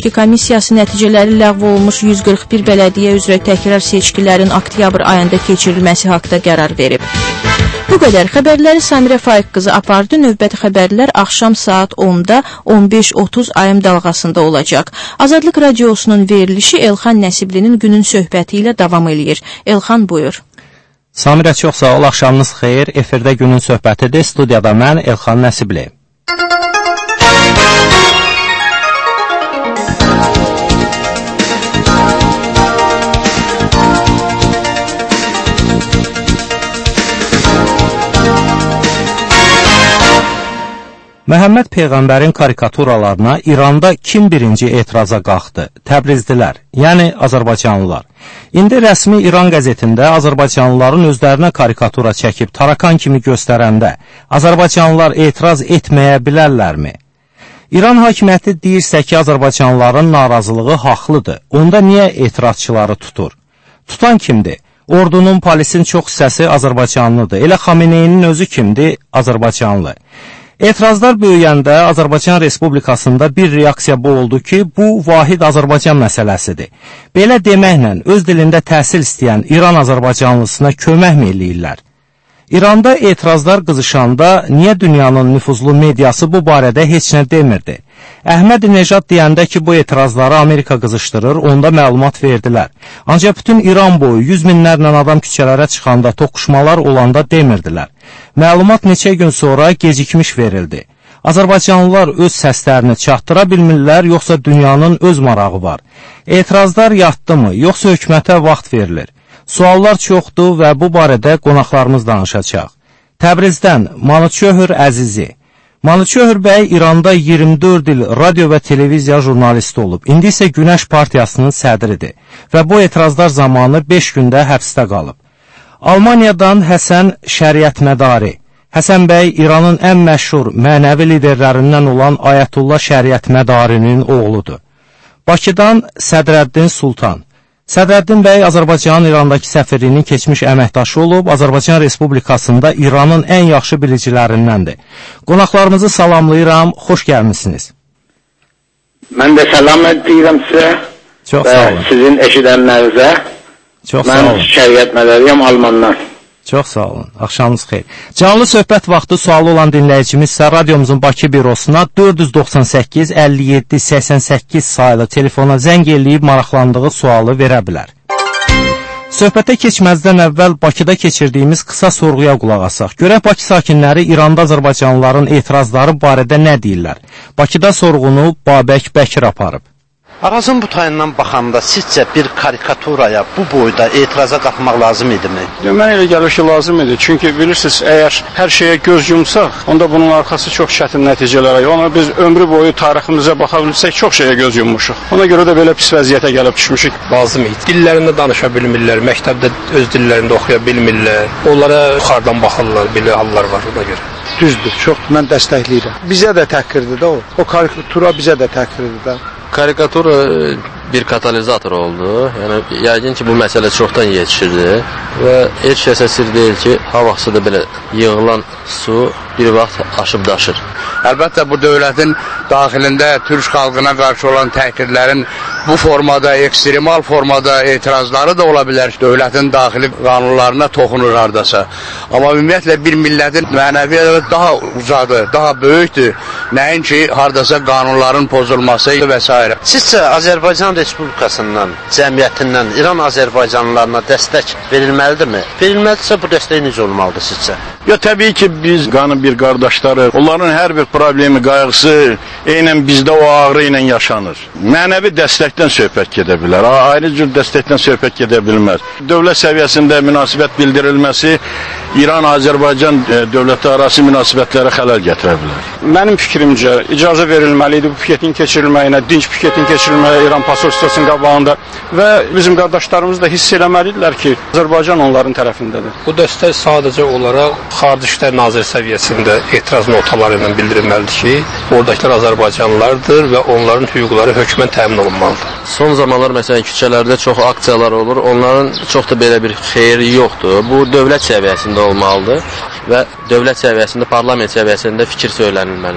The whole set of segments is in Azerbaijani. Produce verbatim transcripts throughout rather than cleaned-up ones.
seçki komissiyası nəticələri ləğv olunmuş yüz qırx bir bələdiyyə üzrə təkrar seçkilərin oktyabr ayında keçirilməsi haqqında qərar verib. Bu qədər xəbərləri Samirə Faiq qızı apardı. Növbəti xəbərlər axşam saat onda on beş otuz A M dalğasında olacaq. Azadlıq radiosunun verilişi Elxan Nəsiblinin günün söhbəti ilə davam eləyir. Elxan, buyur. Samirə, çox sağ ol, axşamınız xeyir. Efirdə günün söhbətidir. Studiyada mən Elxan Nəsibli. Məhəmməd Peyğəmbərin karikaturalarına İranda kim birinci etiraza qalxdı? Təbrizdilər, yəni Azərbaycanlılar. İndi rəsmi İran qəzetində Azərbaycanlıların özlərinə karikatura çəkib tarakan kimi göstərəndə Azərbaycanlılar etiraz etməyə bilərlərmi? İran hakimiyyəti deyirsə ki, Azərbaycanlıların narazılığı haqlıdır. Onda niyə etirazçıları tutur? Tutan kimdir? Ordunun, polisin çox hissəsi Azərbaycanlıdır. Elə Xameneyinin özü kimdir? Azərbaycanlı. Etirazlar böyüyəndə Azərbaycan Respublikasında bir reaksiya bu oldu ki, bu vahid Azərbaycan məsələsidir. Belə deməklə öz dilində təhsil istəyən İran Azərbaycanlısına köməkmi eləyirlər? İranda etirazlar qızışanda niyə dünyanın nüfuzlu mediası bu barədə heç nə demirdi? Əhməd Nejad deyəndə ki, bu etirazları Amerika qızışdırır, onda məlumat verdilər. Ancaq bütün İran boyu yüz minlərlə adam küçələrə çıxanda, toqquşmalar olanda demirdilər. Məlumat neçə gün sonra gecikmiş verildi. Azərbaycanlılar öz səslərini çatdıra bilmirlər, yoxsa dünyanın öz marağı var? Etirazlar yatdı mı, yoxsa hökumətə vaxt verilir? Suallar çoxdur və bu barədə qonaqlarımız danışacaq. Təbrizdən Manıçöhür Əzizi. Manıçöhür bəy İranda iyirmi dörd il radio və televiziya jurnalisti olub. İndi isə Günəş Partiyasının sədridir və bu etirazlar zamanı beş gündə həbsdə qalıb. Almaniyadan Həsən Şəriət Mədari. Həsən bəy İranın ən məşhur mənəvi liderlərindən olan Ayətullah Şəriət Mədarinin oğludur. Bakıdan Sədrəddin Sultan. Sədrəddin bəy Azərbaycanın İrandakı səfirliyinin keçmiş əməkdaşı olub, Azərbaycan Respublikasında İranın ən yaxşı bilicilərindəndir. Qonaqlarımızı salamlayıram, xoş gəlmişsiniz. Mən də salam edirəm sizə və sizin eşidənlərinizə. Çox sağ olun. Mən Şəriət Mədariyəm Almandan. Çox sağ olun, axşamınız xeyir. Canlı söhbət vaxtı sualı olan dinləyicimiz isə radiomuzun Bakı bürosuna dörd yüz doxsan səkkiz əlli yeddi səksən səkkiz sayılı telefona zəng eləyib maraqlandığı sualı verə bilər. Söhbətə keçməzdən əvvəl Bakıda keçirdiyimiz qısa sorğuya qulaq asaq. Görək Bakı sakinləri İranda Azərbaycanlıların etirazları barədə nə deyirlər? Bakıda sorğunu Babək Bəkir aparıb. Arazın bu tayından baxanda sizcə bir karikaturaya bu boyda etiraza qalxmaq lazım idimi? Mən elə gəlir ki, lazım idi. Çünki bilirsiniz, əgər hər şeyə göz yumsaq, onda bunun arxası çox çətin nəticələrə. Ona biz ömrü boyu tariximizə baxa bilsək, çox şeyə göz yummuşuq. Ona görə də belə pis vəziyyətə gəlib düşmüşük. Lazım idi. Dillərində danışa bilmirlər, məktəbdə öz dillərində oxuya bilmirlər. Onlara yuxarıdan baxırlar, belə hallar var ona görə. Düzdür, çox mən dəstəkləyirəm. Bizə də təhqirdir də o. O karikatura bizə də təhqirdir də. Karikatura bir katalizator oldu. Yəni, yəqin ki, bu məsələ çoxdan yetişirdi və heç kəsə sir deyil ki, havasıda belə yığılan su bir vaxt aşıb daşır. Əlbəttə, bu dövlətin daxilində türk xalqına qarşı olan təhqirlərin bu formada, ekstremal formada etirazları da ola bilər. Dövlətin daxili qanunlarına toxunur hardasa. Amma ümumiyyətlə bir millətin mənəvi daha ucadır, daha böyükdür. Nəinki hardasa qanunların pozulması və s. Sizcə Azərbaycan Respublikasından, cəmiyyətindən İran Azərbaycanlılarına dəstək verilməlidirmi? Verilməlidirsə bu dəstək necə olmalıdır sizcə? Ya təbii ki, biz qanın bir qardaşları, onların hər bir problemi, qayğısı eynən bizdə o ağrı ilə yaşanır. Mənəvi dəstəkdən söhbət gedə bilər, ayrı cür dəstəkdən söhbət gedə bilməz. Dövlət səviyyəsində münasibət bildirilməsi İran-Azərbaycan dövləti arası münasibətlərə xələl gətirə bilər. Mənim fikrimcə icazə verilməli idi bu piketin keçirilməyinə, dinç piketin keçirilməyə İran posolstiyasının qabağında və bizim qardaşlarımız da hiss eləməlidirlər ki, Azərbaycan onların tərəfindədir. Bu dəstək sadəcə olaraq Xarici İşlər Naziri səviyyəsində etiraz notaları ilə bildirilməlidir ki, oradakılar Azərbaycanlılardır və onların hüquqları hökmən təmin olunmalıdır. Son zamanlar məsələn küçələrdə çox aksiyalar olur, onların çox da belə bir xeyri yoxdur. Bu dövlət səviyyəsində olmalıdır və dövlət səviyyəsində, parlament səviyyəsində fikir söylənilməlidir.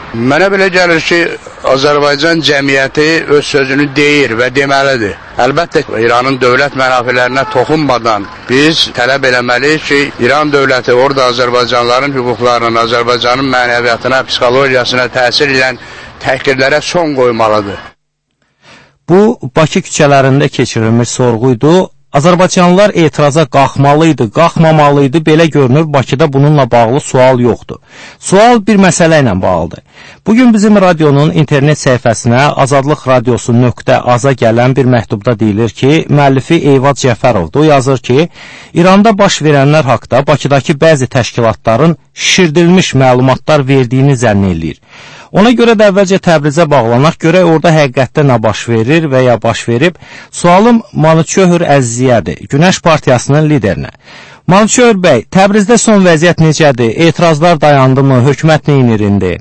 Mənə belə gəlir ki, Azərbaycan cəmiyyəti öz sözünü deyir və deməlidir. Əlbəttə, İranın dövlət mənafilərinə toxunmadan biz tələb eləməliyik ki, İran dövləti orada Azərbaycanlıların hüquqlarına, Azərbaycanın mənəviyyatına, psixologiyasına təsir edən təhqirlərə son qoymalıdır. Bu, Bakı küçələrində keçirilmiş sorğuydu. Azərbaycanlılar etiraza qalxmalıydı, qalxmamalıydı, belə görünür, Bakıda bununla bağlı sual yoxdur. Sual bir məsələ ilə bağlıdır. Bugün bizim radionun internet səhifəsinə azadlıq radiosu nöqtə aza gələn bir məktubda deyilir ki, müəllifi Eyvad Cəfərovdur. O yazır ki, İranda baş verənlər haqda Bakıdakı bəzi təşkilatların şişirdilmiş məlumatlar verdiyini zənn eləyir. Ona görə də əvvəlcə Təbrizə bağlanaq, görək orada həqiqətdə nə baş verir və ya baş verib. Sualım Manıçöhür Əzziyədir, Günəş Partiyasının liderinə. Manıçöhür bəy, Təbrizdə son vəziyyət necədir? Etirazlar dayandı mı? Hökumət neynir indi?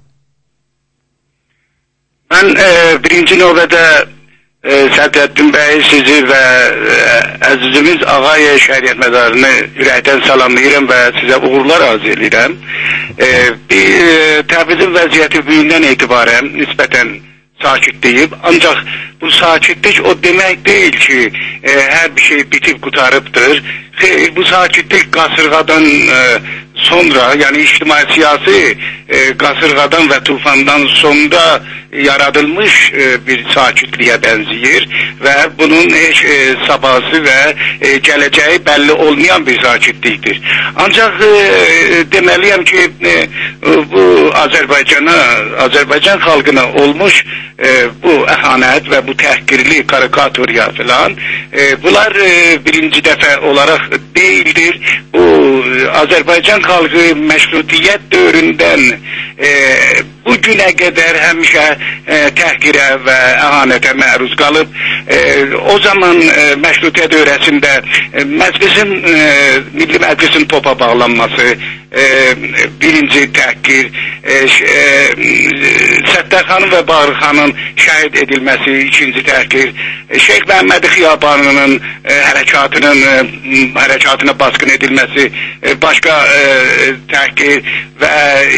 Mən e, birinci növbədə e, Sədrəddin bəy, sizi və e, əzizimiz Ağayev şəriət mədarını ürəkdən salamlayıram və sizə uğurlar arzu edirəm. E, bir, e, Təbrizin vəziyyəti bugündən etibarən nisbətən sakitliyib. Ancaq bu sakitlik o demək deyil ki, e, hər bir şey bitib qutarıbdır. Xeyr, bu sakitlik qasırğadan e, sonra, yəni ictimai siyasi e, qasırğadan və tufandan sonra yaradılmış e, bir sakitliyə bənzəyir və bunun heç e, sabahı və e, gələcəyi bəlli olmayan bir sakitlikdir. Ancaq e, deməliyəm ki, e, bu Azərbaycana, Azərbaycan xalqına olmuş e, bu əhanət və bu təhqirli karikaturya filan, e, bunlar e, birinci dəfə olaraq değildir. Bu Azərbaycan xalqı məşrutiyyət dövründən e, bu günə qədər həmişə e, təhqirə və əhanətə məruz qalıb. E, o zaman e, məşrutiyyət dövrəsində e, məclisin, e, Milli Məclisin topa bağlanması e, birinci təhqir, e, e, Səttərxanın və Bağırxanın şəhid edilməsi ikinci təhqir, e, Şeyx Məhəmmədi Xiyabanının e, hərəkatının e, hərəkatına baskın edilməsi e, başqa e, təhqir və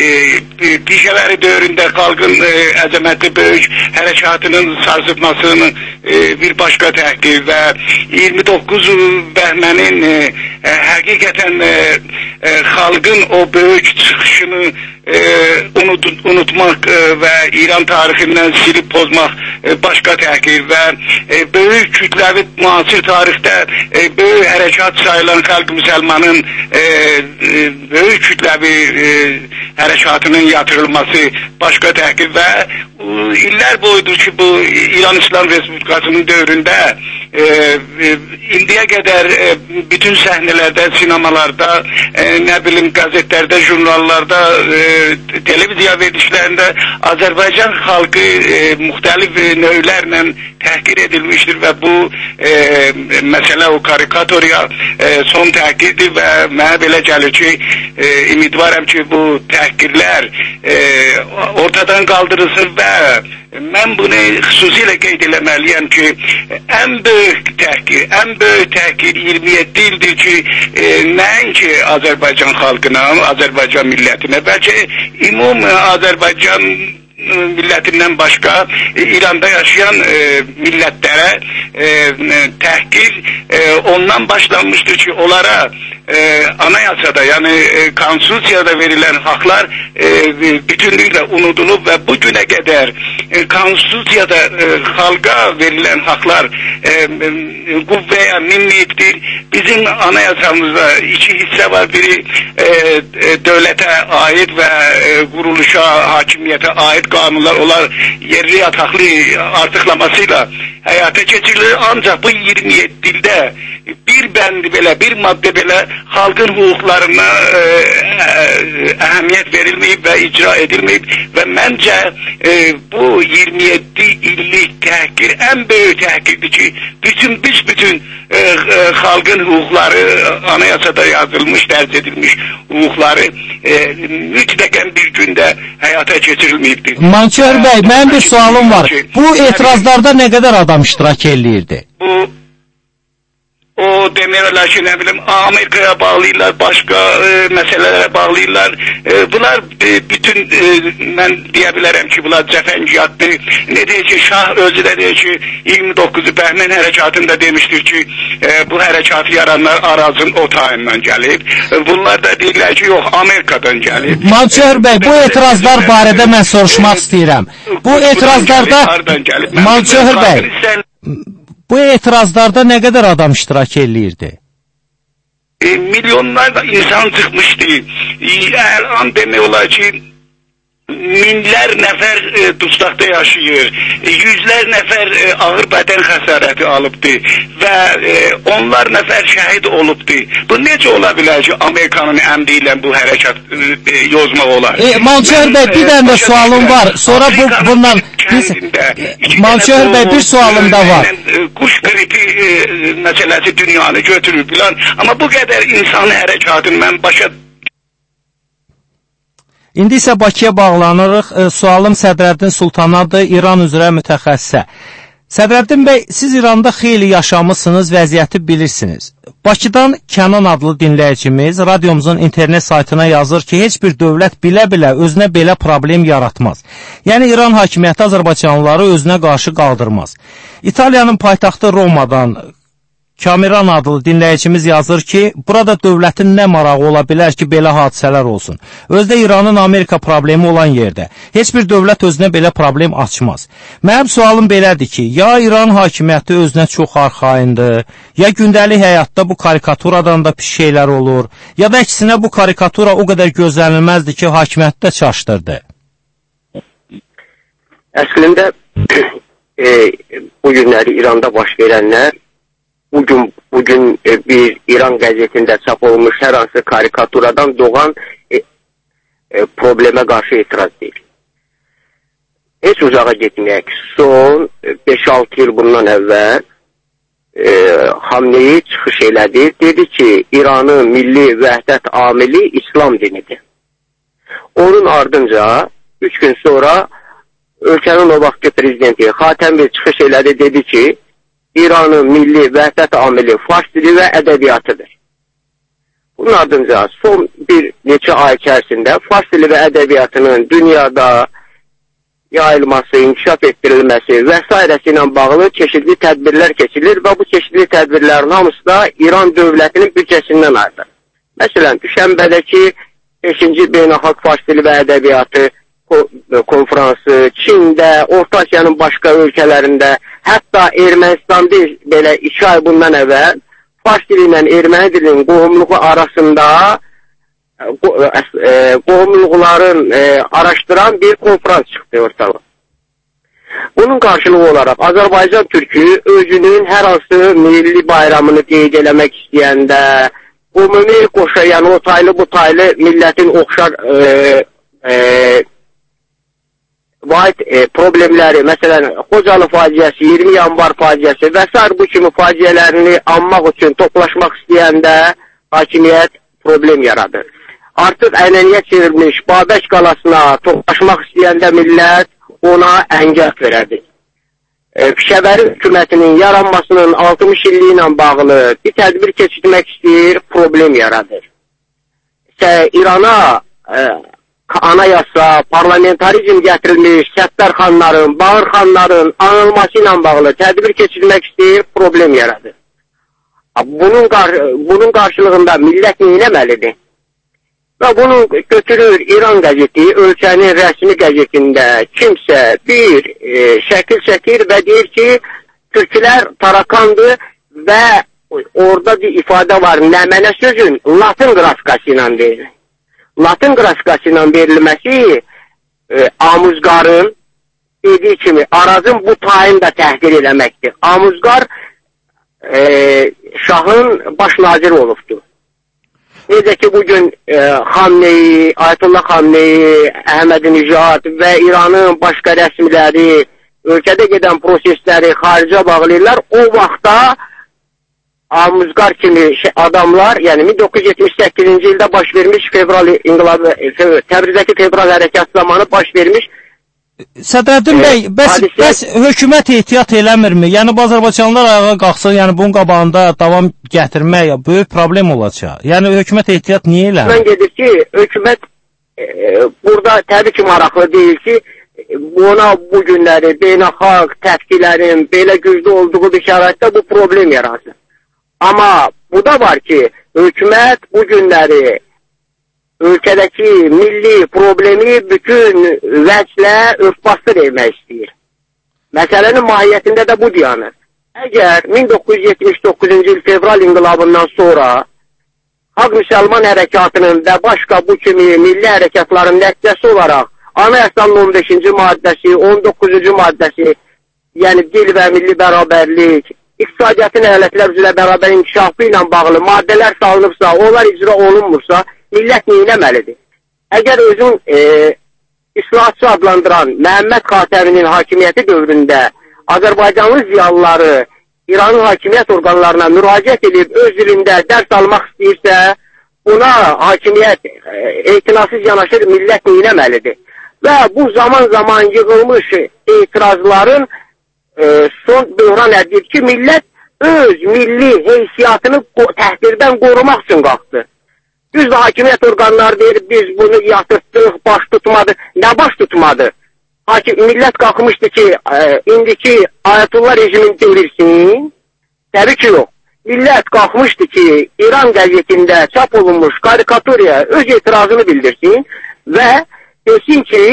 e, pişələri dövründə xalqın e, əzəmətli böyük hərəkatının sarsıtmasının e, bir başqa təhqir və iyirmi doqquz bəhmənin e, e, həqiqətən e, e, xalqın o böyük çıxışını e, unut, unutmaq e, və İran tarixindən silib pozmaq e, başqa təhqir və e, böyük kütləvi müasir tarixdə e, böyük hərəkat sayılan xalq müsəlmanın e, e, böyük kütləvi e, hərəkatının yatırılması başqa təhqir və e, illər boyudur ki, bu İran İslam Respublikasının dövründə e, e, indiyə qədər e, bütün səhnələrdə, sinemalarda, e, nə bilim qəzetlərdə, jurnallarda, e, televiziya verilişlərində Azərbaycan xalqı e, müxtəlif növlərlə təhqir edilmişdir və bu e, məsələ o karikaturya e, son təhqirdir və mənə belə gəlir ki, e, ümidvaram ki, bu təhqirlər e, ortadan qaldırılsın və mən bunu xüsusilə qeyd eləməliyəm ki, ən böyük təhqir, ən böyük təhqir iyirmi yeddi ildir ki, e, nəinki Azərbaycan xalqına, Azərbaycan millətinə, bəlkə ümumi Azərbaycan millətindən başqa e, İranda yaşayan e, millətlərə e, təhqir e, ondan başlanmışdır ki, onlara e, anayasada, yəni e, konstitusiyada verilən haqlar e, bütünlüklə unudulub və bu günə qədər e, konstitusiyada e, xalqa verilən haqlar e, qüvvəyə minməyibdir. Bizim anayasamızda iki hissə var, biri e, e, dövlətə aid və e, quruluşa, hakimiyyətə aid qanunlar, onlar yerli yataqlı artıqlamasıyla həyata keçirilir. Ancaq bu iyirmi yeddi ildə bir bəndi belə, bir maddə belə xalqın hüquqlarına e, e, əhəmiyyət verilməyib və icra edilməyib və məncə e, bu iyirmi yeddi illik təhqir ən böyük təhqirdir ki, bütün biz bütün e, e, xalqın hüquqları anayasada yazılmış, dərc edilmiş hüquqları e, mütləqən bir gündə həyata keçirilməyibdir. Mançör bəy, mənim bir sualım var. Bu etirazlarda nə qədər adam iştirak eləyirdi? Bu o demək olar ki, nə bilim, Amerikaya bağlayırlar, başqa e, məsələlərə bağlayırlar. E, bunlar e, bütün, e, mən deyə bilərəm ki, bunlar cəfəngiyatdır. Ne deyir ki, Şah özü də deyir ki, iyirmi doqquzu Bəhmən hərəkatında demişdir ki, e, bu hərəkatı yaranlar Arazın o tayından gəlib. E, bunlar da deyirlər ki, yox, Amerikadan gəlib. Mançöhr bəy, bu etirazlar barədə mən soruşmaq istəyirəm. Bu etirazlarda, Mançöhr bəy, bu etirazlarda nə qədər adam iştirak eləyirdi? E, milyonlarla insan çıxmışdı. E, hər an demək olar ki, minlər nəfər e, dustaqda yaşayır, e, yüzlər nəfər e, ağır bədən xəsarəti alıbdı və e, onlar nəfər şəhid olubdu. Bu necə ola bilər ki, Amerikanın əmri ilə bu hərəkat e, yozmaq olar? E, Mançöhr bəy, bir dənə də sualım var. Sonra bu, bundan... Biz, Mançöhr bəy, bir sualım da var. E, quş qripi e, məsələsi dünyanı götürüblər. Amma bu qədər insan hərəkatını mən başa... İndi isə Bakıya bağlanırıq. E, sualım Sədrəddin Sultanadır, İran üzrə mütəxəssisə. Sədrəddin bəy, siz İranda xeyli yaşamısınız, vəziyyəti bilirsiniz. Bakıdan Kənan adlı dinləyicimiz radiomuzun internet saytına yazır ki, heç bir dövlət bilə-bilə özünə belə problem yaratmaz. Yəni, İran hakimiyyəti Azərbaycanlıları özünə qarşı qaldırmaz. İtaliyanın paytaxtı Romadan Kamiran adlı dinləyicimiz yazır ki, burada dövlətin nə marağı ola bilər ki, belə hadisələr olsun. Özdə İranın Amerika problemi olan yerdə. Heç bir dövlət özünə belə problem açmaz. Mənim sualım belədir ki, ya İran hakimiyyəti özünə çox arxayındır, ya gündəlik həyatda bu karikaturadan da pis şeylər olur, ya da əksinə bu karikatura o qədər gözlənilməzdir ki, hakimiyyəti də çaşdırdı. Əslində, e, bu günləri İranda baş verənlər Bugün, bugün e, bir İran qəzetində çap olmuş hər hansı karikaturadan doğan e, e, problemə qarşı etiraz deyil. Heç uzağa getməyək. Son beş altı il bundan əvvəl e, Xamneyi çıxış elədi. Dedi ki, İranın milli vəhdət amili İslam dinidir. Onun ardınca üç gün sonra ölkənin o vaxtki prezidenti Xatəmi çıxış elədi, dedi ki, İranın milli vəhdət amili fars dili və ədəbiyyatıdır. Bunun ardınca son bir neçə ay içərisində fars dili və ədəbiyyatının dünyada yayılması, inkişaf etdirilməsi və s. ilə bağlı çeşidli tədbirlər keçilir və bu çeşidli tədbirlərin hamısı da İran dövlətinin büdcəsindən ayrılır. Məsələn, Düşənbədəki beşinci Beynəlxalq Fars dili və ədəbiyyatı konfransı, Çində, Orta Asiyanın başqa ölkələrində, hətta Ermənistanda belə iki ay bundan əvvəl fars dili ilə erməni dilinin qohumluğu arasında qohumluqların araşdıran bir konferans çıxdı ortalığa. Bunun qarşılığı olaraq Azərbaycan Türkü özünün hər hansı milli bayramını qeyd eləmək istəyəndə, ümumi qoşa, yəni o taylı bu taylı millətin oxşar e, e, vahid e, problemləri, məsələn, Xocalı faciəsi, iyirmi yanvar faciəsi və s. bu kimi faciələrini anmaq üçün toplaşmaq istəyəndə hakimiyyət problem yaradır. Artıq ənəniyyət çevirmiş Babək qalasına toplaşmaq istəyəndə millət ona əngəl verədir. E, Pişəbəri hökumətinin yaranmasının altmış illiyi ilə bağlı bir tədbir keçirmək istəyir, problem yaradır. İşte İrana e, anayasa, parlamentarizm gətirilmiş Səttar xanların, Bağır xanların anılması ilə bağlı tədbir keçirmək istəyir, problem yaradır. Bunun, bunun qarşılığında millət neynəməlidir? Və bunu götürür İran qəzeti, ölkənin rəsmi qəzetində kimsə bir e, şəkil çəkir və deyir ki, türklər tarakandır və orada bir ifadə var, nəmənə sözün Latin qrafikası ilə verilir. Latin qrafikası ilə verilməsi e, Amuzqarın dediyi kimi Arazın bu tayını da təhqir eləməkdir. Amuzqar e, şahın baş naziri olubdur. Necə ki, bugün e, Xamneyi, Ayətullah Xamneyi, Əhməd-i-Nijad və İranın başqa rəsmiləri ölkədə gedən prosesləri xaricə bağlayırlar. O vaxtda Amuzqar kimi adamlar, yəni min doqquz yüz yetmiş səkkizinci ildə baş vermiş fevral inqilabı, Təbrizdəki fevral hərəkatı zamanı baş vermiş Sədrəddin e, bəy, bəs, hadisə... bəs hökumət ehtiyat eləmirmi? Yəni bu azərbaycanlılar ayağa qalxsın, yəni bunun qabağında davam gətirmək böyük problem olacaq. Yəni hökumət ehtiyat niyə eləmir? Mən gedir ki, hökumət e, burada təbii ki maraqlı deyil ki, buna bu günləri beynəlxalq təfkilərin belə güclü olduğu bir şəraitdə bu problem yaratsın. Amma bu da var ki, hökumət bu günləri ölkədəki milli problemi bütün vəclə örtbasdır etmək istəyir. Məsələnin mahiyyətində də bu dayanır. Əgər min doqquz yüz yetmiş doqquzuncu il fevral inqilabından sonra Xalq Müsəlman Hərəkatının və başqa bu kimi milli hərəkatların nəticəsi olaraq Anayasanın on beşinci maddəsi, on doqquzuncu maddəsi, yəni dil və milli bərabərlik, iqtisadiyyatın əyalətlər üzrə bərabər inkişafı ilə bağlı maddələr salınıbsa, onlar icra olunmursa, millət neyləməlidir? Əgər özün e, islahatçı adlandıran Məhəmməd Xatəminin hakimiyyəti dövründə Azərbaycanlı ziyalıları İranın hakimiyyət orqanlarına müraciət edib öz dilində dərs almaq istəyirsə, buna hakimiyyət e, etinasız yanaşır, millət neyləməlidir? Və bu zaman zaman yığılmış etirazların e, son böhran ədir ki, millət öz milli heysiyyatını təhqirdən qorumaq üçün qalxdı. Düzdür, hakimiyyət orqanları deyir, biz bunu yatırtdıq, baş tutmadı. Nə baş tutmadı? Hakim, millət qalxmışdı ki, e, indiki Ayətullah rejimini devirsin. Təbii ki, yox. Millət qalxmışdı ki, İran qəzetində çap olunmuş karikaturaya öz etirazını bildirsin və desin ki,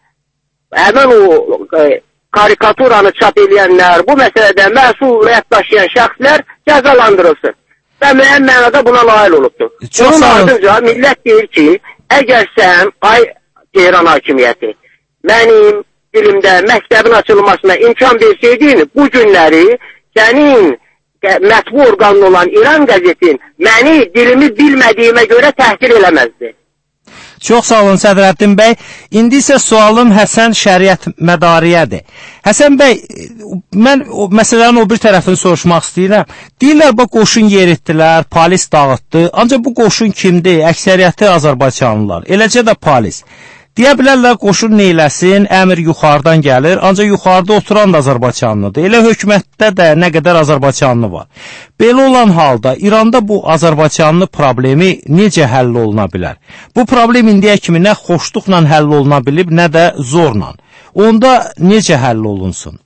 həmən o e, karikaturanı çap edənlər, bu məsələdə məsuliyyət daşıyan şəxslər cəzalandırılsın. Və müəyyən mənada buna nail olubdur. Bunun ardınca millət deyir ki, əgər sən, ay Tehran hakimiyyəti, mənim dilimdə məktəbin açılmasına imkan versəydin, bu günləri sənin mətbu orqanlı olan İran qəzetin məni dilimi bilmədiyimə görə təhqir eləməzdi. Çox sağ olun Sədrəddin bəy. İndi isə sualım Həsən Şəriət Mədariyədir. Həsən bəy, mən o, məsələnin o bir tərəfini soruşmaq istəyirəm. Deyirlər, bu qoşun yeritdilər, polis dağıtdı. Ancaq bu qoşun kimdir? Əksəriyyəti Azərbaycanlılar. Eləcə də polis. Deyə bilərlər, qoşun neyləsin, əmr yuxarıdan gəlir, ancaq yuxarıda oturan da Azərbaycanlıdır. Elə hökumətdə də nə qədər Azərbaycanlı var. Belə olan halda İranda bu Azərbaycanlı problemi necə həll oluna bilər? Bu problem indiyə kimi nə xoşluqla həll oluna bilib, nə də zorla. Onda necə həll olunsun?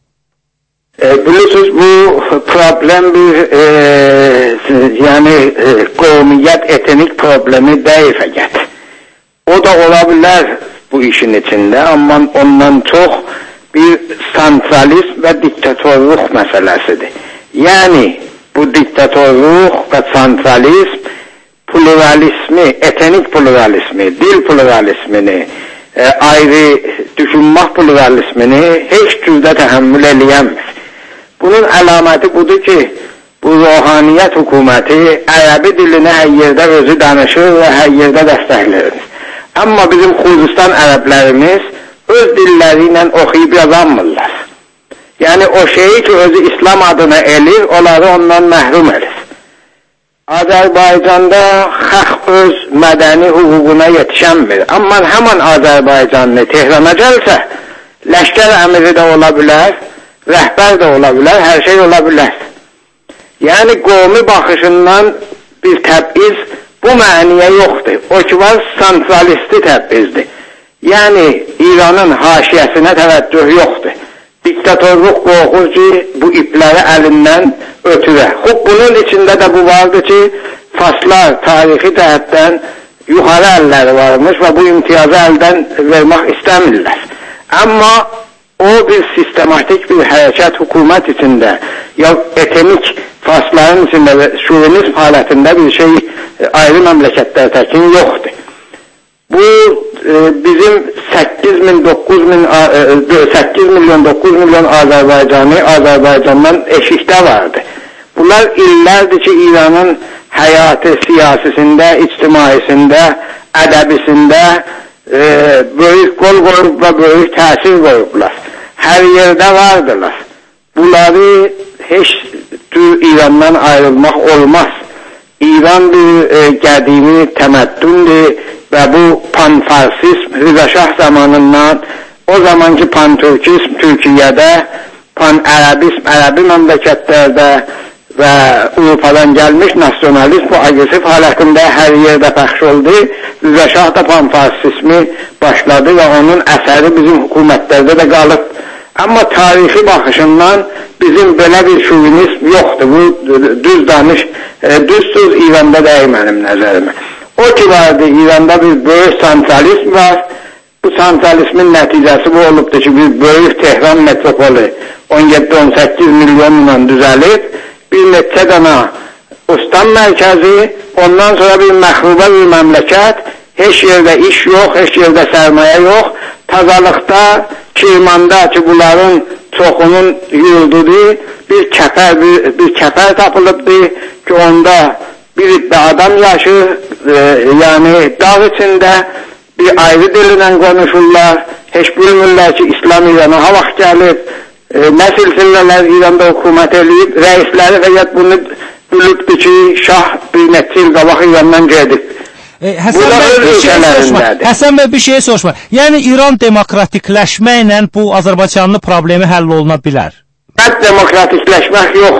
E, bilirsiniz, bu problem bir e, yəni e, qovmiyyət, etnik problemi deyil fəqət. O da ola bilər bu işin içində, amma ondan çox bir santralist və diktatorluq məsələsidir. Yəni, bu diktatorluq və santralism pluralismi, etnik pluralismi, dil pluralismini, e, ayrı düşünmək pluralismini heç cüzdə təhəmmül eləyəmir. Bunun əlaməti budur ki, bu ruhaniyyət hökuməti ərəbi dilini hər yerdə özü danışır və hər yerdə dəstəkləyir. Amma bizim Xuzistan ərəblərimiz öz dilləri ilə oxuyub yazanmırlar. Yəni o şeyi ki, özü İslam adına elir, onları ondan məhrum edir. Azərbaycanda xalq öz mədəni hüququna yetişənmir. Amma həman Azərbaycanlı Tehrana gəlsə, ləşkər əmiri də ola bilər, rəhbər də ola bilər, hər şey ola bilər. Yəni qovmi baxışından bir təb'iz bu məniyə yoxdur. O ki var, santralisti təbbizdir. Yəni, İranın haşiyəsinə təvəccüh yoxdur. Diktatorluq qorxur ki, bu ipləri əlindən ötürə. Xub, bunun içində də bu vardır ki, Faslar tarixi cəhətdən yuxarı əlləri varmış və bu imtiyazı əldən vermək istəmirlər. Amma o bir sistematik bir hərəkət hökumət içində, ya etnik Fasların içində və şuvenizm halətində bir şey ayrı məmləkətlər təkin yoxdur. Bu e, bizim səkkiz milyon doqquz milyon Azərbaycanı Azərbaycandan eşikdə vardı. Bunlar illərdir ki, İranın həyatı, siyasisində, ictimaisində, ədəbisində e, böyük qol qoyub və böyük təsir qoyublar. Hər yerdə vardırlar. Bunları heç tür İrandan ayrılmaq olmaz. İran bir e, qədimi təməddündür və bu panfarsizm Rıza Şah zamanından o zamanki pan-Türkizm Türkiyədə, pan-Ərəbizm Ərəbi məmləkətlərdə və Avropadan gəlmiş nasionalist bu agresif halətində hər yerdə pəxş oldu. Rıza Şah da pan-farsizmi başladı və onun əsəri bizim hökumətlərdə də qalıb. Amma tarixi baxışından bizim belə bir şovinizm yoxdur. Bu düz danış, e, düz söz İranda deyil mənim nəzərimə. O ki vardı, İranda bir böyük santralizm var. Bu santralizmin nəticəsi bu olubdur ki, bir böyük Tehran metropolu on yeddi on səkkiz milyonla düzəlib, bir neçə dana ustan mərkəzi, ondan sonra bir məxrubə bir məmləkət, heç yerdə iş yox, heç yerdə sərmayə yox, tazalıqda, Kirmanda ki, bunların çoxunun yurdudur, bir kəpər, bir, bir kəpər tapılıbdır ki, onda bir iddə adam yaşır, e, yəni dağ içində bir ayrı dillə konuşurlar, heç bilmirlər ki, İslam İran'a ha vaxt gəlib, e, nə silsilələr İranda hökumət eləyib, rəisləri fəqət bunu bilibdir ki, Şah bir neçə il qabaq İrandan gedib. E, Həsən, bəy, bir şey soruşma. Həsən bəy, bir şey soruşma. Yəni İran demokratikləşməklə bu Azərbaycanlı problemi həll oluna bilər? Bət demokratikləşmək yox.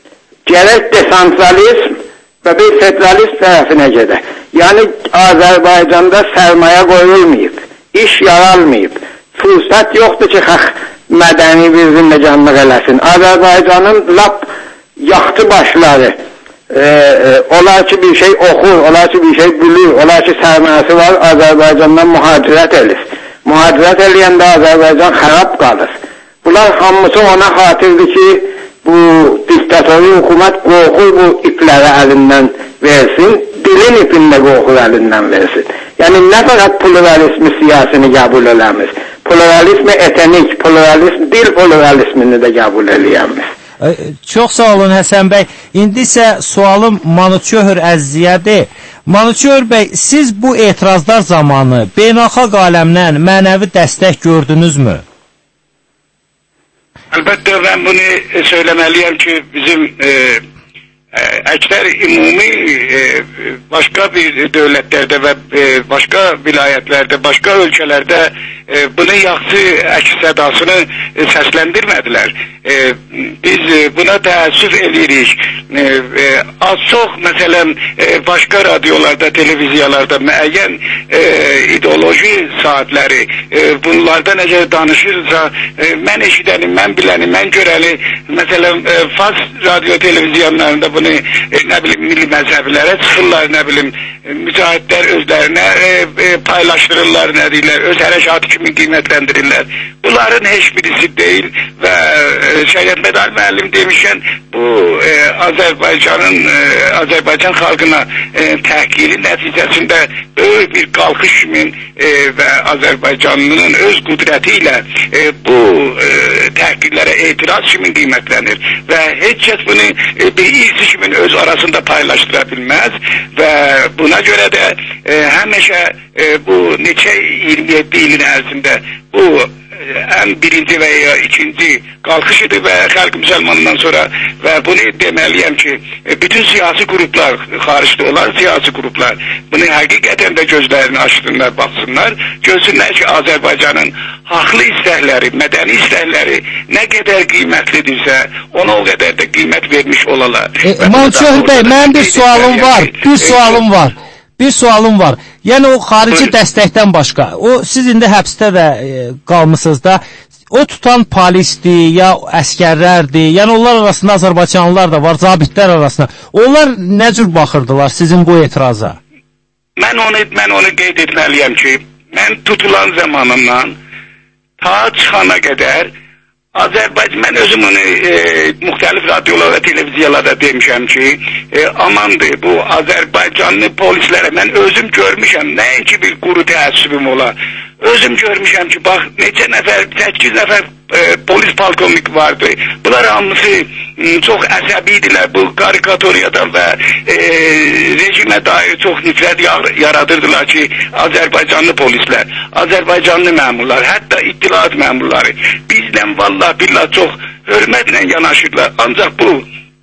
Gərək desantralizm və bir federalist tərəfinə gedə. Yəni Azərbaycanda sərmayə qoyulmayıb, iş yaralmayıb, fürsət yoxdur ki, xəx mədəni bir zindəcanlıq eləsin. Azərbaycanın lap yaxtı başları, e, e, olar ki bir şey oxur, olar ki bir şey bilir, olar ki sərmayəsi var, Azərbaycandan mühacirət elir. Mühacirət eləyəndə Azərbaycan xərab qalır. Bunlar hamısı ona xatirdir ki, bu diktatori hökumət qorxur bu ipləri əlindən versin, dilin ipində qorxur əlindən versin. Yəni nə fəqət pluralizmi siyasini qəbul eləmir, pluralizmi etenik, pluralizm, dil pluralizmini də qəbul eləyəmir. Çox sağ olun Həsən bəy. İndi isə sualım Manuçöhr Əzziyədir. Manuçöhr bəy, siz bu etirazlar zamanı beynəlxalq aləmdən mənəvi dəstək gördünüzmü? Əlbəttə, mən bunu söyləməliyəm ki, bizim e, e, əksər ümumi e, başqa bir dövlətlərdə və e, başqa vilayətlərdə, başqa ölkələrdə e, bunun yaxşı əks sədasını e, səsləndirmədilər. E, biz e, buna təəssüf edirik. E, e, az çox, məsələn, e, başqa radiolarda, televiziyalarda müəyyən e, ideoloji saatləri e, bunlarda necə danışırsa, e, mən eşidənim, mən bilənim, mən görəli, məsələn, e, Fars radio televiziyalarında bunu e, nə bilim, milli məzhəblərə çıxırlar, nə bilim, e, mücahidlər özlərinə e, e, paylaşdırırlar, nə deyirlər, öz hərəkatı kimi qiymətləndirirlər. Bunların heç birisi deyil və e, Şəriət Medal müəllim demişkən, bu e, Azərbaycanın, e, Azərbaycan xalqına e, təhqili nəticəsində böyük bir qalxış kimi e, və Azərbaycanlının öz qüdrəti ilə e, bu e, təhqillərə etiraz kimi qiymətlənir və heç kəs bunu e, bir irsi kimi öz arasında paylaşdıra bilməz və buna görə də e, həmişə e, bu neçə iyirmi yeddi ilin ərzində bu ən birinci və ya ikinci qalxışıdır və xalq müsəlmanından sonra və bunu deməliyəm ki, bütün siyasi qruplar, xaricdə olan siyasi qruplar bunu həqiqətən də gözlərini açsınlar, baxsınlar, görsünlər ki, Azərbaycanın haqlı istəkləri, mədəni istəkləri nə qədər qiymətlidirsə, ona o qədər də qiymət vermiş olalar. E, Manuçöhr bəy, mənim bir sualım var, bir sualım var. Bir sualım var. Yəni o xarici dəstəkdən başqa, o siz indi həbsdə də e, qalmısınız da, o tutan polisdir, ya əskərlərdir, yəni onlar arasında Azərbaycanlılar da var, zabitlər arasında. Onlar nə cür baxırdılar sizin bu etiraza? Mən onu, mən onu qeyd etməliyəm ki, mən tutulan zamanından ta çıxana qədər Azərbaycan, mən özüm onu e, müxtəlif radiolar və televiziyalarda demişəm ki, e, amandır bu Azərbaycanlı polislərə mən özüm görmüşəm, nəinki bir quru təəssübüm ola, özüm görmüşəm ki, bax, neçə nəfər, səkkiz nəfər e, polis polkovnik vardı, bunlar hamısı m, çox əsəbiydilər bu karikaturyadan və e, rejimə dair çox nifrət yaradırdılar ki, Azərbaycanlı polislər, Azərbaycanlı məmurlar, hətta ittilaat məmurları bizlə vallahi billah çox hörmətlə yanaşırlar. Ancaq bu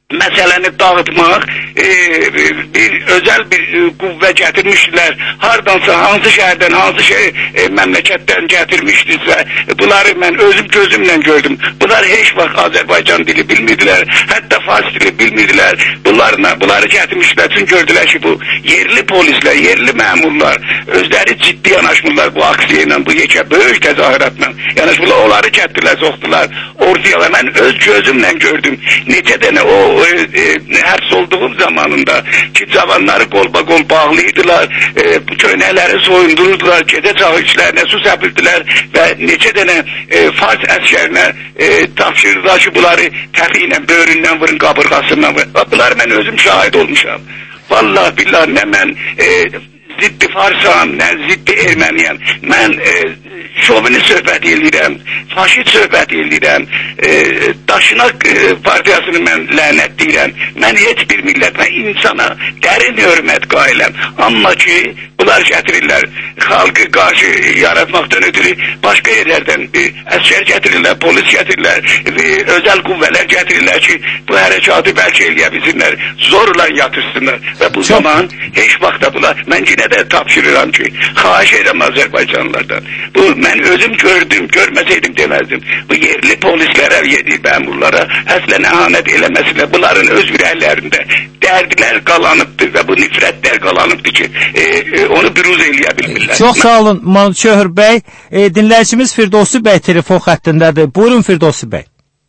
məsələni dağıtmaq e, bir özəl bir e, qüvvə gətirmişdilər. Hardansa, hansı şəhərdən, hansı şey, e, məmləkətdən gətirmişdirsə, bunları mən özüm gözümlə gördüm. Bunlar heç vaxt Azərbaycan dili bilmirdilər, hətta fars dili bilmirdilər. Bunlarla, bunları gətirmişdilər, çünki gördülər ki, bu yerli polislər, yerli məmurlar özləri ciddi yanaşmırlar bu aksiya ilə, bu yekə böyük təzahüratla yanaşmırlar, onları gətirdilər, soxdular ortaya və mən öz gözümlə gördüm. Neçə dənə o e, e, həbs olduğum zamanında ki, cavanları qolba qol bağlıydılar, e, köynəkləri soyundururdular, gecə çağı içlərinə su səpirdilər və neçə dənə e, fars əskərinə e, tapşırdılar ki, bunları təpi ilə, böğründən vurun, qabırğasından vurun. Bunlar mən özüm şahid olmuşam. Vallahi billahi nə mən e, ziddi farsam, nə ziddi erməniyəm. Mən e, şovini söhbət edirəm, faşist söhbət edirəm, e, Daşınaq e, partiyasını mən lənətləyirəm. Mən heç bir millət və insana dərin hörmət qailəm. Amma ki, bunlar gətirirlər, xalqı qarşı yaratmaqdan ötürü başqa yerlərdən e, əskər gətirirlər, polis gətirirlər, e, özəl qüvvələr gətirirlər ki, bu hərəkatı bəlkə eləyə bilsinlər, zorla yatırsınlar və bu Çok... zaman heç vaxtda bunlar, mən yine de tapşırıram ki, xahiş edirəm Azərbaycanlılardan. Bu, mən özüm gördüm, görməsəydim demezdim. Bu yerli polislərə, yerli məmurlara əslən əhanət eləməsinlər. Bunların öz ürəklərində dərdlər qalanıbdır və bu nifrətlər qalanıbdır ki, e, e, onu büruz eləyə bilmirlər. Çox sağ olun Mahmud Şöhr bəy. E, dinləyicimiz Firdovsi bəy telefon xəttindədir. Buyurun Firdovsi bəy.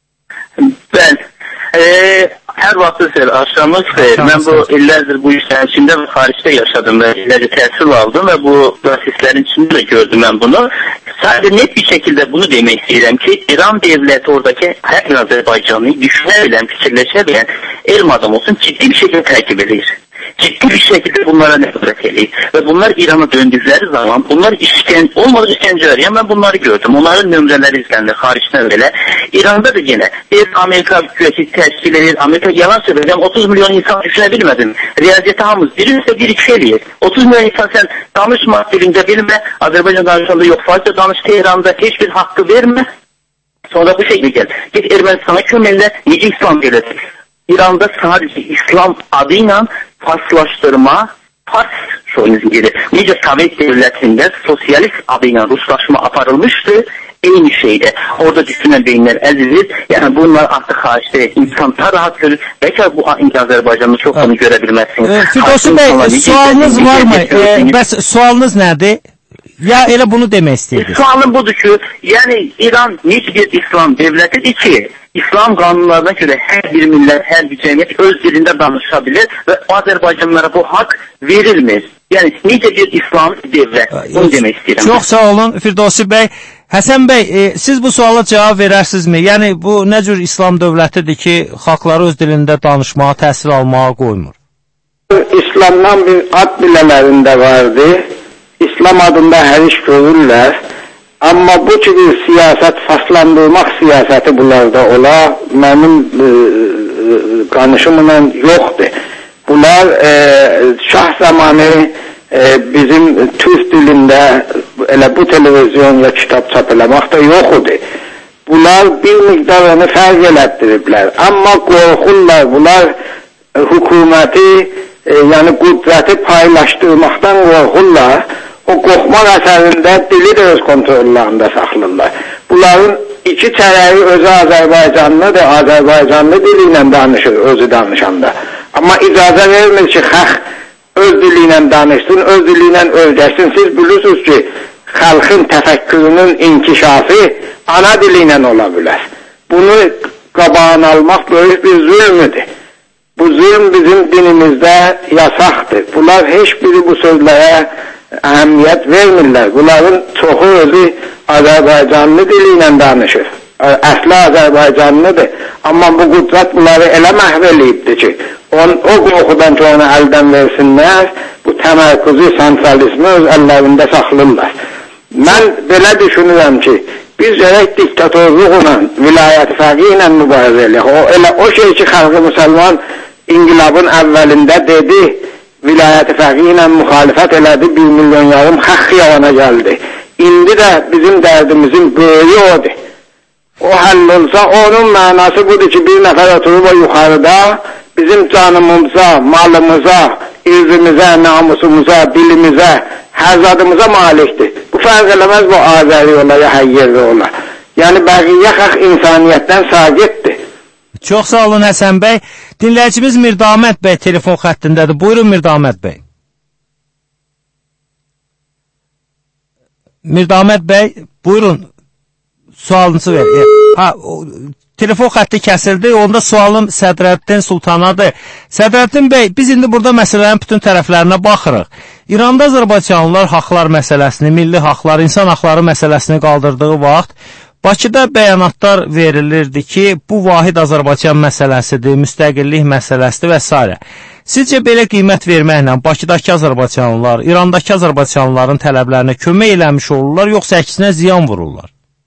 Ben e, her vaxtı xeyr, axşamınız xeyr. Mən bu illərdir bu işlərin içində və xaricdə yaşadım və illərdir təhsil aldım və bu proseslərin içində də gördüm mən bunu. Sadece net bir şekilde bunu demək istəyirəm ki, İran devleti oradaki hər bir Azərbaycanlıyı düşünebilen, fikirləşebilen elm adam olsun ciddi bir şekilde takip edir. Ciddi bir şekilde bunlara nefret edilir. Ve bunlar İran'a döndükleri zaman bunlar işken, olmadık işkenceler. Yani ben bunları gördüm. Onların nömrələri izlendi xaricdən öyle. İran'da da yine bir Amerika hükümeti teşkil edir. Amerika yalan söyleyeceğim. otuz milyon insan düşünebilmedim. Riyaziyeti hamız. Birisi bir iki eləyir. otuz milyon insan sen danışma dilinde bilme. Azerbaycan danışanda yok. Farsça danış Tehran'da hiçbir hakkı verme. Sonra bu şekilde gel. Git Ermenistan'a kömenle nice İslam devleti. İran'da sadece İslam adıyla Farslaştırma, Fars soyunuzgiri. Nice Sovet devletinde sosyalist adıyla Ruslaşma aparılmıştı. Aynı şeyde. Orada düşünen beyinler əziziz. Yani bunlar artık xaricdə insanlar rahat görür. Belki bu Azerbaycan'da çok bunu görebilmezsiniz. E, Firdovsi Bey, sualınız var mı? E, bəs sualınız nədir? Ya elə bunu demək istəyirsiniz? Sualım budur ki, yani İran nice bir İslam devletidir ki, İslam kanunlarına göre her bir millet, her bir cemiyet öz dilinde danışabilir ve Azerbaycanlılara bu hak verilmez. Yani nice bir İslam devlet. Bunu demek istedim. Çok sağ olun Firdovsi Bey. Həsən bəy, e, siz bu suala cavab verərsinizmi? Yəni bu nə cür İslam dövlətidir ki, xalqları öz dilində danışmağa, təhsil almağa qoymur? İslamdan bir ad bilələrində vardı. İslam adında hər iş görürlər. Amma bu kimi siyasət, faslandırmaq siyasəti bunlarda ola, mənim e, qanışımla yoxdur. Bunlar e, şah zamanı e, bizim Türk dilində elə bu televizyon ya kitab çap eləmək də yoxudur. Bunlar bir miqdar onu fərq elətdiriblər. Amma qorxurlar, bunlar e, hökuməti, e, yəni qüdrəti paylaşdırmaqdan qorxurlar. O qorxmaq əsərində dili də öz kontrollarında saxlayırlar. Bunların iki çərəyi özü Azərbaycanlıdır, Azərbaycanlı dili ilə danışır, özü danışanda. Amma icazə vermir ki, xalq öz dili ilə danışsın, öz dili ilə öyrəşsin. Siz bilirsiniz ki, xalqın təfəkkürünün inkişafı ana dili ilə ola bilər. Bunu qabağını almaq böyük bir zülmüdür. Bu zülm bizim dinimizdə yasaqdır. Bunlar heç biri bu sözlərə əhəmiyyət vermirlər. Bunların çoxu özü Azərbaycanlı dili ilə danışır. Əsli Azərbaycanlıdır. Amma bu qüdrət bunları elə məhv eləyibdir ki, on, o qorxudan ki, onu əldən versinlər, bu təmərküzü, sentralizmi öz əllərində saxlayırlar. Mən belə düşünürəm ki, biz gərək diktatorluqla, vilayət fərqi ilə mübarizə eləyək. O, elə o şey ki, xalqı müsəlman inqilabın əvvəlində dedi, vilayət fərqi ilə müxalifət elədi, bir milyon yarım xalq xiyabana gəldi. İndi də bizim dərdimizin böyüyü odur. o həll olsa, onun mənası budur ki, bir nəfər oturub o yuxarıda bizim canımıza, malımıza, irzimizə, namusumuza, dilimizə, hərzadımıza malikdir. Bu fərq eləməz bu Azəri ola, ya həyyirli ola. Yəni, bəqiyyə xalq insaniyyətdən saqitdir. Çox sağ olun Həsən bəy. Dinləyicimiz Mirdamət bəy telefon xəttindədir. Buyurun Mirdamət bəy. Mirdamət bəy, buyurun. Sualınızı ver. E, ha, o, telefon xətti kəsildi. Onda sualım Sədrəddin Sultanadır. Sədrəddin bəy, biz indi burada məsələlərin bütün tərəflərinə baxırıq. İranda Azərbaycanlılar haqlar məsələsini, milli haqlar, insan haqları məsələsini qaldırdığı vaxt Bakıda bəyanatlar verilirdi ki, bu vahid Azərbaycan məsələsidir, müstəqillik məsələsidir və s. Sizcə belə qiymət verməklə Bakıdakı Azərbaycanlılar, İrandakı Azərbaycanlıların tələblərinə kömək eləmiş olurlar, yoxsa əksinə ziyan vururlar?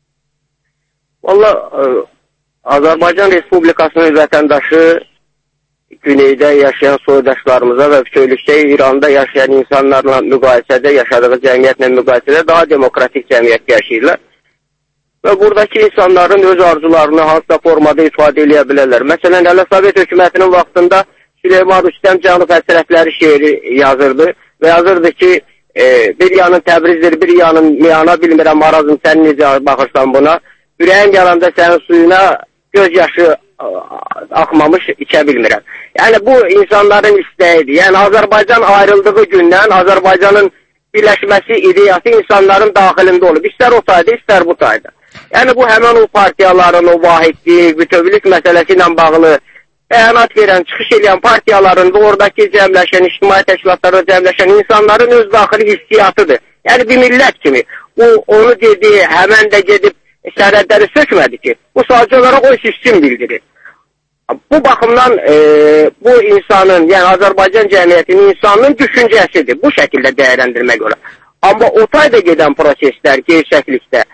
Valla, Azərbaycan Respublikasının vətəndaşı güneydə yaşayan soydaşlarımıza və bütövlükdə İranda yaşayan insanlarla müqayisədə, yaşadığı cəmiyyətlə müqayisədə daha demokratik cəmiyyət yaşayırlar. Və buradakı insanların öz arzularını hansısa formada ifadə edə bilərlər. Məsələn, hələ Sovet hökumətinin vaxtında Süleyman Rüstəm Cənub Həsrətləri şeiri yazırdı və yazırdı ki, e, bir yanın Təbrizdir, bir yanın Miyana, bilmirəm, Marazım, sən necə baxırsan buna, ürəyin yanında sənin suyuna göz yaşı axmamış içə bilmirəm. Yəni, bu insanların istəyidir. Yəni, Azərbaycan ayrıldığı gündən Azərbaycanın birləşməsi ideyası insanların daxilində olub. İstər o tayda, istər bu tayda. Yəni, bu həmən o partiyaların, o vahidlik, bütövlük məsələsi ilə bağlı bəyanat verən, çıxış edən partiyaların və oradakı cəmləşən, ictimai təşkilatlarda cəmləşən insanların öz daxili hissiyatıdır. Yəni, bir millət kimi. O, onu dedi, həmən də gedib sərhədləri sökmədi ki, bu sadəcə olaraq o hissin bildirir. Bu baxımdan e, bu insanın, yəni Azərbaycan cəmiyyətinin insanın düşüncəsidir. Bu şəkildə dəyərləndirmək olar. Amma o tayda gedən proseslər, gerçəklikdə,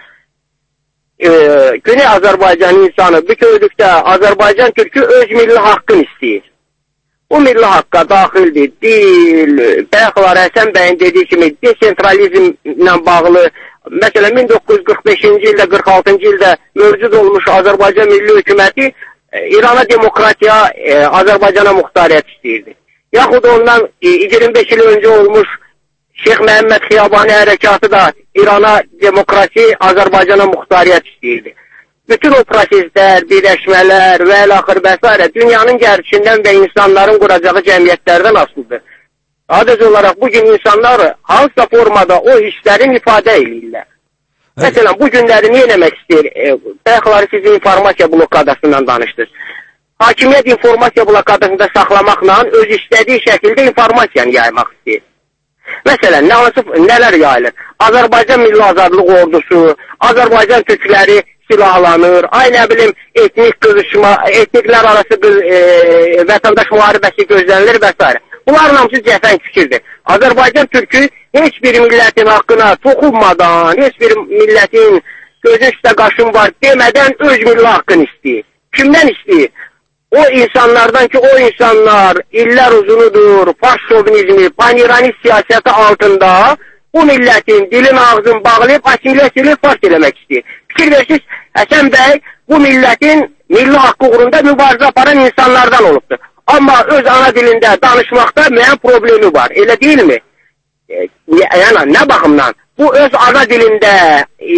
e, Güney Azərbaycan insanı bütövlükdə Azərbaycan türkü öz milli haqqını istəyir. Bu milli haqqa daxildir, dil, bəyaxlar Həsən bəyin dediyi kimi desentralizmlə bağlı, məsələn, min doqquz yüz qırx beşinci ildə, qırx altıncı ildə mövcud olmuş Azərbaycan Milli Hökuməti İrana demokratiya, e, Azərbaycana muxtariyyət istəyirdi. Yaxud ondan e, iyirmi beş il öncə olmuş Şeyx Məhəmməd Xiyabani hərəkatı da İrana demokrasi, Azərbaycana muxtariyyət istəyirdi. Bütün o proseslər, birləşmələr və əl-axır və s. dünyanın gəlişindən və insanların quracağı cəmiyyətlərdən asılıdır. Adəz olaraq bugün insanlar hansısa formada o hisslərin ifadə edirlər. Məsələn, bu günləri nə eləmək istəyir? E, Bəyaxları sizin informasiya blokadasından danışdınız. Hakimiyyət informasiya blokadasında saxlamaqla öz istədiyi şəkildə informasiyanı yaymaq istəyir. Məsələn, nə, nələr yayılır? Azərbaycan Milli Azadlıq Ordusu, Azərbaycan türkləri silahlanır, ay nə bilim, etnik qızışma, etniklər arası qız, e, vətəndaş müharibəsi gözlənilir və s. Bunların hamısı cəfəng fikirdir. Azərbaycan türkü heç bir millətin haqqına toxunmadan, heç bir millətin gözü üstə qaşın var demədən öz milli haqqını istəyir. Kimdən istəyir? O insanlardan ki, o insanlar illər uzunudur, faş şovinizmi, panirani siyasəti altında bu millətin dilin ağzını bağlayıb asimilyasiyonu fark eləmək istəyir. Fikir versiniz, Həsən bəy bu millətin milli haqqı uğrunda mübarizə aparan insanlardan olubdur. Amma öz ana dilində danışmaqda müəyyən problemi var, elə deyilmi? E, yəni, nə baxımdan? Bu öz ana dilində e,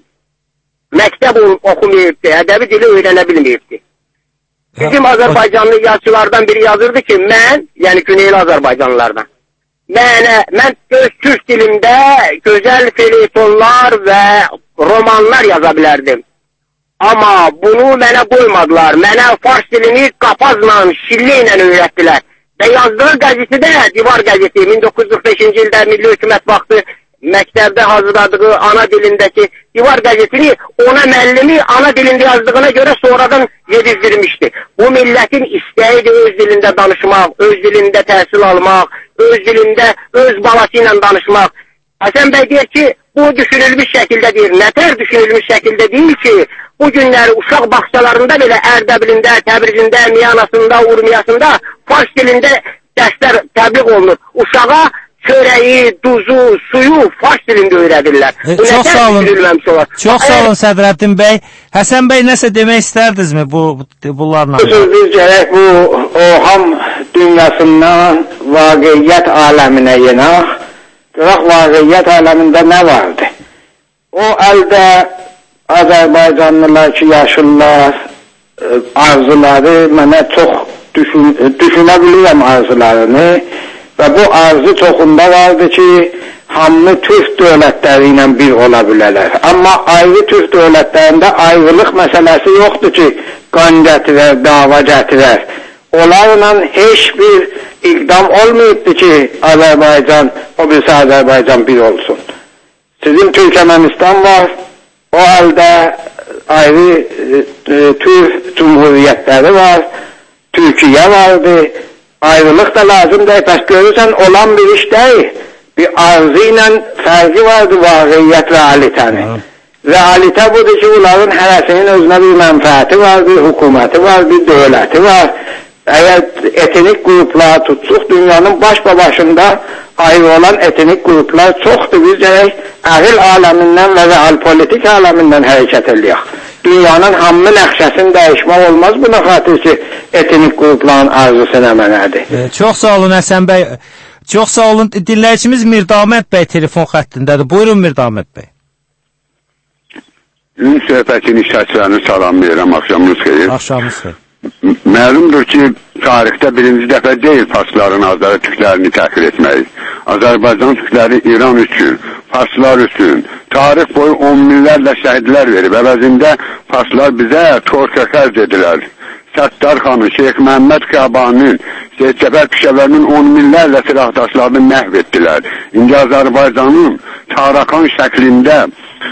məktəb oxumayıbdır, ədəbi dili öyrənə bilməyibdir. Bizim Azərbaycanlı yazıçılardan biri yazırdı ki, mən, yəni Güneyli Azərbaycanlılardan, mənə, mən öz türk dilimdə gözəl felyetonlar və romanlar yaza bilərdim. Amma bunu mənə qoymadılar. Mənə fars dilini qapazla, şillə ilə öyrətdilər. Və yazdığı qəzeti də Divar qəzeti min doqquz yüz qırx beşinci ildə Milli Hökumət vaxtı məktəbdə hazırladığı ana dilindəki Divar qəzetini ona müəllimi ana dilində yazdığına görə sonradan yedizdirmişdi. Bu millətin istəyidir öz dilində danışmaq, öz dilində təhsil almaq, öz dilində öz balası ilə danışmaq. Həsən bəy deyir ki, bu düşünülmüş şəkildə deyir. Nətər düşünülmüş şəkildə deyil ki, bu günləri uşaq bağçalarında belə Ərdəbilində, Təbrizində, Miyanasında, Urmiyasında fars dilində dərslər təbliğ olunur. Uşağa çörəyi, duzu, suyu fars dilində öyrədirlər. E, çox sağ olun. Çox sağ olun Sədrəddin bəy. Həsən bəy nəsə demək istərdinizmi bu bunlarla? Biz gərək bu o ham dünyasından vaqiyyət aləminə yenək. Görək vaqiyyət aləmində nə vardı? O əldə Azərbaycanlılar ki, yaşlılar arzuları mənə çox düşün, düşünə bilirəm arzularını və bu arzu çoxunda vardı ki, hamı Türk dövlətləri ilə bir ola bilərlər. Amma ayrı Türk dövlətlərində ayrılıq məsələsi yoxdur ki, qan gətirər, dava gətirər. Onlarla heç bir iqdam olmayıbdır ki, Azərbaycan, o birisi Azərbaycan bir olsun. Sizin Türkmenistan var, o halde ayrı e, e, Türk Cumhuriyetleri var, Türkiye vardı, ayrılık da lazım değil. Pes görürsen olan bir iş değil. Bir arzu ile farkı vardı vakiyyət realitenin. Realite budur ki, onların hərəsinin özünə bir mənfəəti var, bir hükümeti var, bir dövləti var. Eğer etnik gruplar tutsuq, dünyanın baş başında ayrı olan etnik gruplar çoxdur. Biz gerek əhil aləmindən və real politik aləmindən hərəkət eləyək. Dünyanın hamı nəqşəsini dəyişmək olmaz buna xatir ki, etnik grupların arzusu nə mənədir. E, çox sağ olun Həsən bəy. Çox sağ olun. Dinləyicimiz Mirdamət bəy telefon xəttindədir. Buyurun Mirdamət bəy. Ün söhbətin işlətçilərini salamlayıram. Axşamınız xeyir. Axşamınız xeyir. Məlumdur ki, tarixdə birinci dəfə deyil farsların Azərbaycan türklərini təhqir etməyi. Azərbaycan türkləri İran üçün, farslar üçün tarix boyu on minlərlə şəhidlər verib. Əvəzində farslar bizə torkəxər dedilər. Səttar xanı, Şeyx Məhəmməd Qəbanın, Şeyh Cəfər Pişəvərinin on minlərlə silahdaşlarını məhv etdilər. İndi Azərbaycanın Tarakan şəklində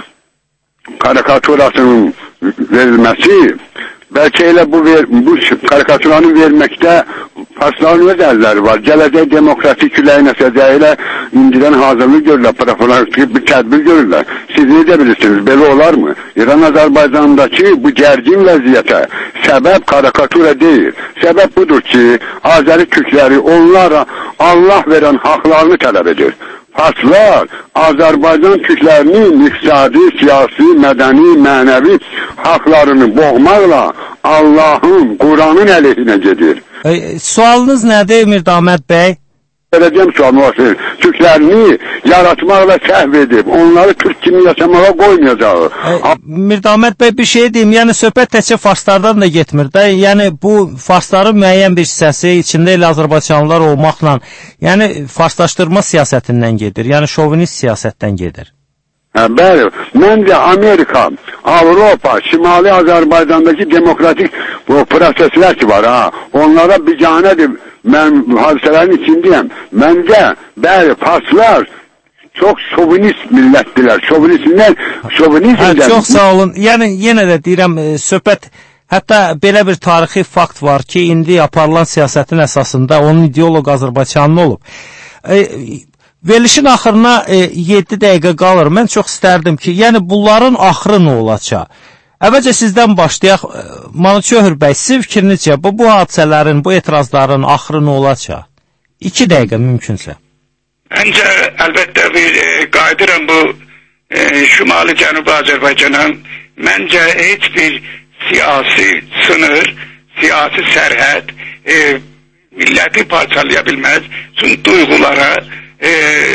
karikaturasının verilməsi bəlkə elə bu, ver, bu karikaturanı verməkdə farsların öz əlləri var. Gələcək demokratik küləyin əsəcəyi ilə indidən hazırlıq görürlər, profilaktik bir tədbir görürlər. Siz necə bilirsiniz, belə olarmı? İran Azərbaycandakı bu gərgin vəziyyətə səbəb karikatura deyil. Səbəb budur ki, Azəri türkləri onlara Allah verən haqlarını tələb edir. Farslar Azərbaycan türklərinin iqtisadi, siyasi, mədəni, mənəvi haqlarını boğmaqla Allahın, Quranın əleyhinə gedir. E, sualınız nədir Mirdamət bəy? Verəcəm sualını var. Türklərini yaratmaqla səhv edib, onları Türk kimi yaşamağa qoymayacaq. E, Mirdamət bəy bir şey deyim, yəni söhbət təkcə farslardan da getmir də, yəni bu farsların müəyyən bir hissəsi içində elə Azərbaycanlılar olmaqla, yəni farslaşdırma siyasətindən gedir, yəni şovinist siyasətdən gedir. Hə, bəli, məncə Amerika, Avropa, Şimali Azərbaycandakı demokratik bu proseslər ki var, ha, onlara biganədir. Mən hadisələrin içindəyəm. Məncə, bəli, farslar çox şovinist millətdilər. Şovinistlər, şovinizmdən... Hə, çox sağ olun. Yəni, yenə də deyirəm, söhbət, hətta belə bir tarixi fakt var ki, indi aparılan siyasətin əsasında onun ideoloq Azərbaycanlı olub. E, verilişin axırına e, yeddi dəqiqə qalır. Mən çox istərdim ki, yəni bunların axırı nə olacaq? Əvvəlcə sizdən başlayaq. Mançöhür bəy, sizin fikrinizcə bu, bu hadisələrin, bu etirazların axırı nə olacaq? İki dəqiqə mümkünsə. Məncə, əlbəttə bir e, qaydıram bu e, Şimali Cənubi Azərbaycana. Məncə, heç bir siyasi sınır, siyasi sərhəd e, milləti parçalaya bilməz. Çünki duyğulara, e,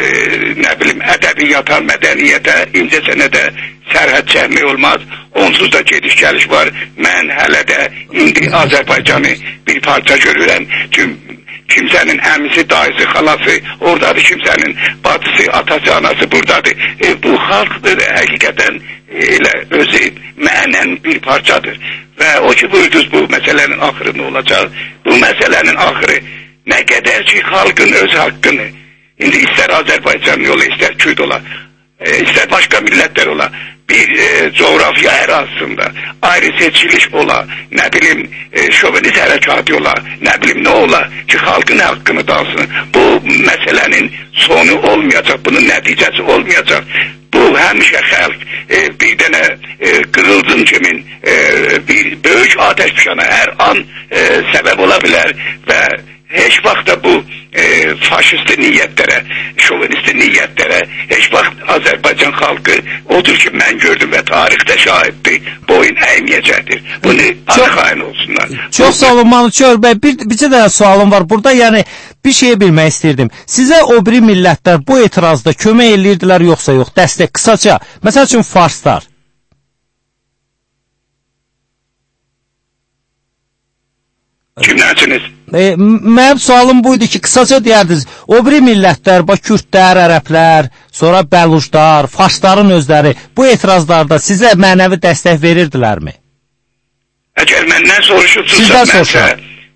nə bilim, ədəbiyyata, mədəniyyətə, incəsənədə sərhəd çəkmək olmaz. Onsuz da gediş gəliş var. Mən hələ də indi Azərbaycanı bir parça görürəm. Kim, kimsənin əmisi, dayısı, xalası oradadır, kimsənin bacısı, atası, anası buradadır. E, bu xalqdır, həqiqətən elə özü mənən bir parçadır. Və o ki buyurdunuz bu məsələnin axırı nə olacaq? Bu məsələnin axırı nə qədər ki xalqın öz haqqını, indi istər Azərbaycan yolu, istər Kürt ola, e, istər başqa millətlər ola, bir e, coğrafya ərazisində ayrı seçiliş ola, nə bilim e, şovinist hərəkatı ola, nə bilim nə ola ki, xalqın haqqını dalsın. Bu məsələnin sonu olmayacaq, bunun nəticəsi olmayacaq. Bu həmişə xalq e, bir dənə e, qığılcım kimin e, bir böyük atəş pişana hər an e, səbəb ola bilər və heç vaxt da bu e, faşist niyyətlərə, şovinist niyyətlərə heç vaxt Azərbaycan xalqı odur ki, mən gördüm və tarixdə şahiddir, boyun əyməyəcəkdir. Bunu arxayın olsunlar. Çox sağ olun Manuçöhr bəy. Bir, bircə də sualım var. Burada yəni bir şey bilmək istirdim. Sizə o biri millətlər bu etirazda kömək eləyirdilər yoxsa yox? Dəstək qısaca. Məsəl üçün farslar. Kimlərsiniz? E, mənim sualım buydu ki, qısaca deyərdiniz, o biri millətlər, bax, kürdlər, ərəblər, sonra bəluclar, farsların özləri bu etirazlarda sizə mənəvi dəstək verirdilərmi? Əgər məndən soruşursunuzsa, mənsə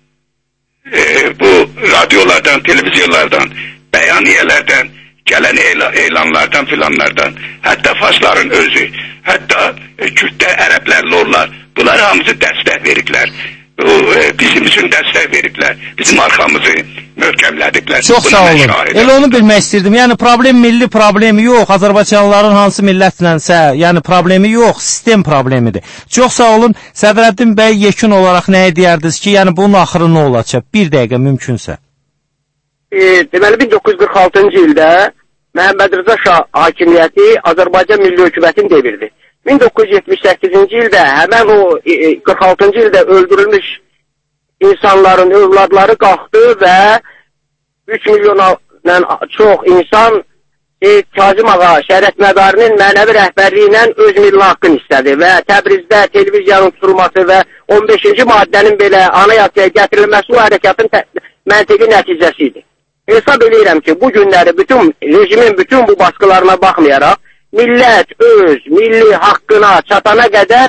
e, bu radiolardan, televiziyonlardan, bəyaniyələrdən, gələn elan, elanlardan filanlardan, hətta farsların özü, hətta e, kürdlər, ərəblər, lorlar, bunlar hamısı dəstək verirlər. O, e, bizim üçün dəstək veriblər, bizim arxamızı möhkəmlədiblər. Çox sağ olun. Elə onu bilmək istirdim. Yəni problem milli problemi yox, Azərbaycanlıların hansı millətlənsə, yəni problemi yox, sistem problemidir. Çox sağ olun. Sədrəddin bəy, yekun olaraq nəyə deyərdiniz ki, yəni bunun axırı nə olacaq? Bir dəqiqə mümkünsə. E, deməli bin doqquz yüz qırx altıncı ildə Məhəmməd Rza Şah hakimiyyəti Azərbaycan Milli Hökumətini devirdi. bin doqquz yüz yetmiş səkkizinci ildə həmən o qırx altıncı ildə öldürülmüş insanların övladları qalxdı və üç milyondan çox insan e, Kazım Ağa Şərəf Mədarinin mənəvi rəhbərliyi ilə öz milli haqqını istədi və Təbrizdə televiziyanın tutulması və on beşinci maddənin belə anayasaya gətirilməsi o hərəkatın məntiqi nəticəsi idi. Hesab edirəm ki, bu günləri bütün rejimin bütün bu baskılarına baxmayaraq millət öz milli haqqına çatana qədər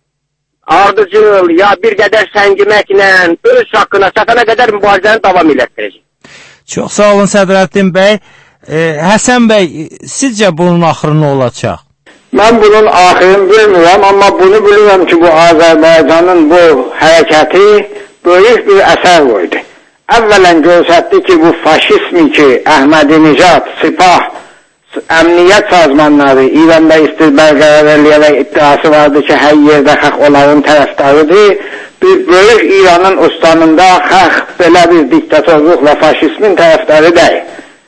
ardıcıl ya bir qədər səngiməklə öz haqqına çatana qədər mübarizəni davam elətdirəcək. Çox sağ olun Sədrəddin bəy. E, Həsən bəy, sizcə bunun axırı nə olacaq? Mən bunun axırını bilmirəm, amma bunu bilirəm ki, bu Azərbaycanın bu hərəkəti böyük bir əsər qoydu. Əvvələn göstərdi ki, bu faşizmi ki, Əhmədi-Nicad, Sipah, əmniyyət sazmanları İranda istilbər qərar eləyərək iddiası vardı ki, hər yerdə xalq onların tərəfdarıdır. Bir böyük İranın ustanında xalq belə bir diktatorluq və faşizmin tərəfdarı deyil.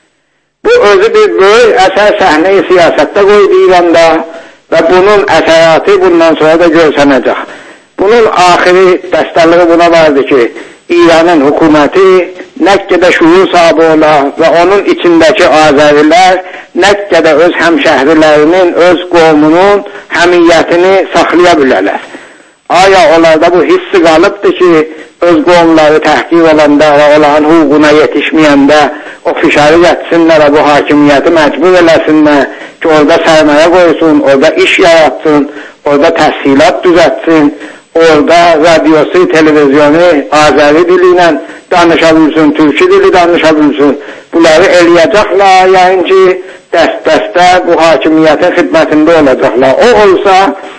Bu özü bir böyük əsər səhnəyi siyasətdə qoydu İranda və bunun əsəratı bundan sonra da görsənəcək. Bunun axiri dəstəliği buna vardı ki, İranın hökuməti Məkkədə şuur sahibi ola və onun içindəki Azərilər Məkkədə öz həmşəhrilərinin, öz qovumunun həmiyyətini saxlaya bilərlər. Aya onlarda bu hissi qalıbdır ki, öz qovumları təhqir olanda və onların hüququna yetişməyəndə o fişarı yetsinlər, bu hakimiyyəti məcbur eləsinlər ki, orada sərmayə qoysun, orada iş yaratsın, orada təhsilat düzətsin, orada radyosu, televizyonu Azəri dili ilə danışa bilsin, türkü dili danışa bilsin. Bunları eləyəcəklər, yəni ki, dəst-dəstə bu hakimiyyətin xidmətində olacaqlar. O olsa,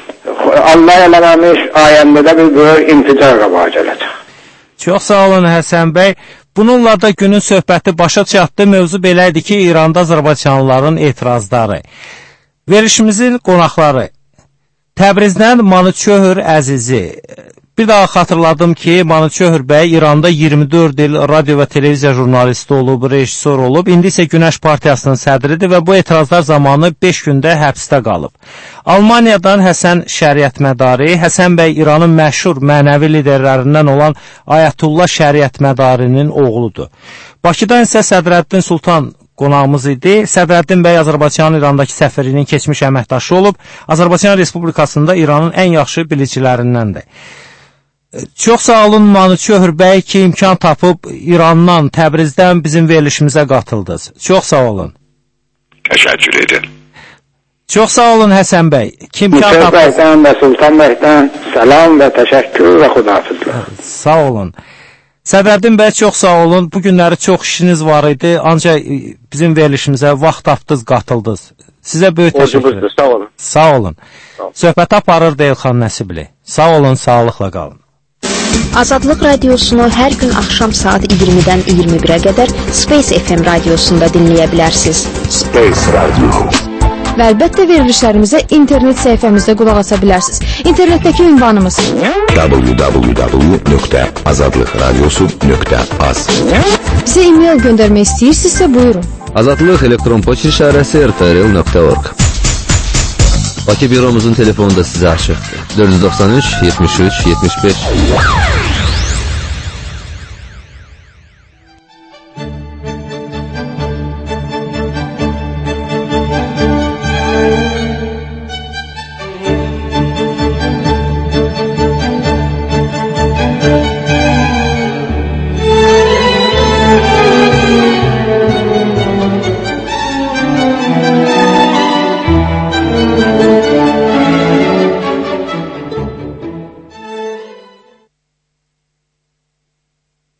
Allah eləməmiş ayəndə də bir böyük inficar qabağa gələcək. Çox sağ olun Həsən bəy. Bununla da günün söhbəti başa çatdı. Mövzu belə idi ki, İranda Azərbaycanlıların etirazları. Verişimizin qonaqları Təbrizdən Manuçöhr Əzizi. Bir daha xatırladım ki, Manuçöhr bəy İranda iyirmi dörd il radio və televiziya jurnalisti olub, rejissor olub, indi isə Günəş Partiyasının sədridir və bu etirazlar zamanı beş gündə həbsdə qalıb. Almaniyadan Həsən Şəriət Mədari, Həsən bəy İranın məşhur mənəvi liderlərindən olan Ayətullah Şəriət Mədarinin oğludur. Bakıdan isə Sədrəddin Sultan qonağımız idi. Sədrəddin bəy Azərbaycanın İrandakı səfirinin keçmiş əməkdaşı olub, Azərbaycan Respublikasında İranın ən yaxşı bilicilərindəndir. Çox sağ olun Manuçöhr bəy ki, imkan tapıb İrandan, Təbrizdən bizim verilişimizə qatıldınız. Çox sağ olun. Təşəkkür edirəm. Çox sağ olun Həsən bəy. Kim Muçöhr bəydən və Sultan bəydən salam və təşəkkür və xudahafizlər. Sağ olun. Sədrəddin bəy, çox sağ olun. Bu günləri çox işiniz var idi, ancaq bizim verilişimizə vaxt tapdınız, qatıldınız. Sizə böyük təşəkkür ederim. Sağ olun. Sağ olun. Söhbət aparır Elxan Nəsibli. Sağ olun, sağlıqla qalın. Azadlıq radiosunu hər gün axşam saat iyirmidən iyirmi birə qədər Space F M radiosunda dinləyə bilərsiniz. Space Radio. və əlbəttə verilişlərimizə internet səhifəmizdə qulaq asa bilərsiniz. İnternetdəki ünvanımız w w w nöqtə azadlıq radiosu nöqtə az. Bizə e-mail göndərmək istəyirsinizsə buyurun. Azadlıq elektron poçt işarəsi r t r l nöqtə org. Bakı büromuzun telefonu da sizə açıqdır. dörd yüz doxsan üç yetmiş üç yetmiş beş.